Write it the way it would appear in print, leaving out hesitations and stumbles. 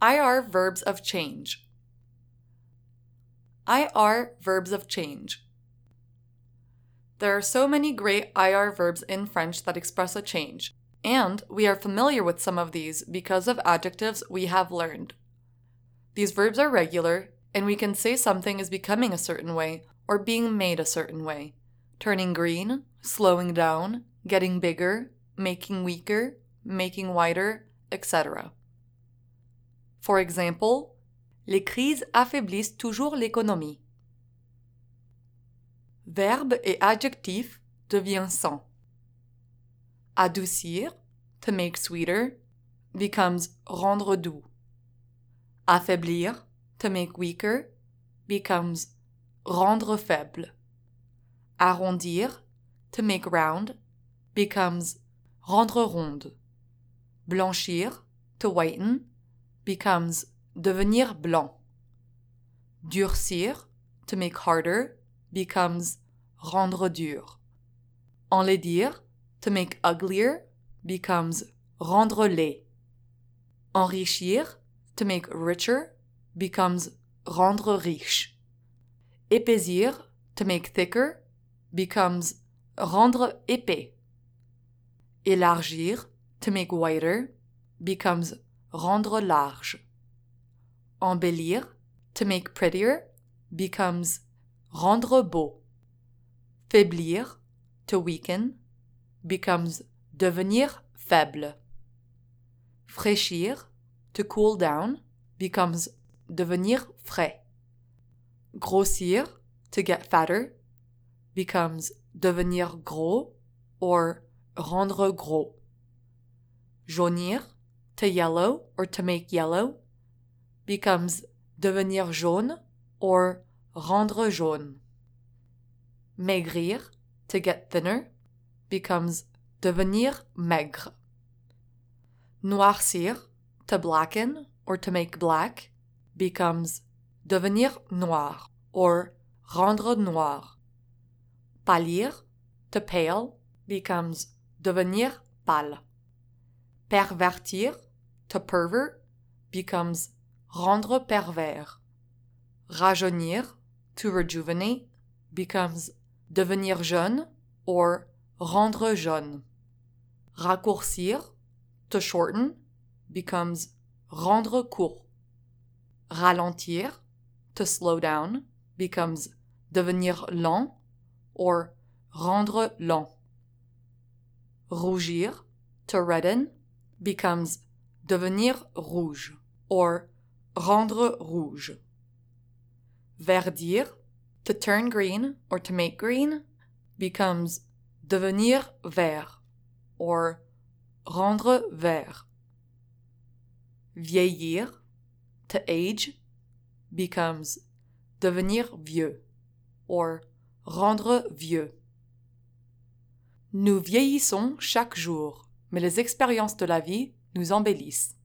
IR verbs of change. IR verbs of change. There are so many great IR verbs in French that express a change, and we are familiar with some of these because of adjectives we have learned. These verbs are regular, and we can say something is becoming a certain way or being made a certain way. Turning green, slowing down, getting bigger, making weaker, making wider, etc. For example, les crises affaiblissent toujours l'économie. Verbe et adjectif devient sans. Adoucir, to make sweeter, becomes rendre doux. Affaiblir, to make weaker, becomes rendre faible. Arrondir, to make round, becomes rendre ronde. Blanchir, to whiten, becomes devenir blanc. Durcir, to make harder, becomes rendre dur. Enlaidir, to make uglier, becomes rendre laid. Enrichir, to make richer, becomes rendre riche. Épaissir, to make thicker, becomes rendre épais. Élargir, to make wider, becomes rendre large. Embellir, to make prettier, becomes rendre beau. Faiblir, to weaken, becomes devenir faible. Fraîchir, to cool down, becomes devenir frais. Grossir, to get fatter, becomes devenir gros or rendre gros. Jaunir, to yellow or to make yellow, becomes devenir jaune or rendre jaune. Maigrir, to get thinner, becomes devenir maigre. Noircir, to blacken or to make black, becomes devenir noir or rendre noir. Pâlir, to pale, becomes devenir pâle. Pervertir, to pervert, becomes rendre pervers. Rajeunir, to rejuvenate, becomes devenir jeune or rendre jaune. Raccourcir, to shorten, becomes rendre court. Ralentir, to slow down, becomes devenir lent or rendre lent. Rougir, to redden, becomes devenir rouge or rendre rouge. Verdir, to turn green or to make green, becomes devenir vert or rendre vert. Vieillir, to age, becomes devenir vieux or rendre vieux. Nous vieillissons chaque jour, mais les expériences de la vie nous embellissent.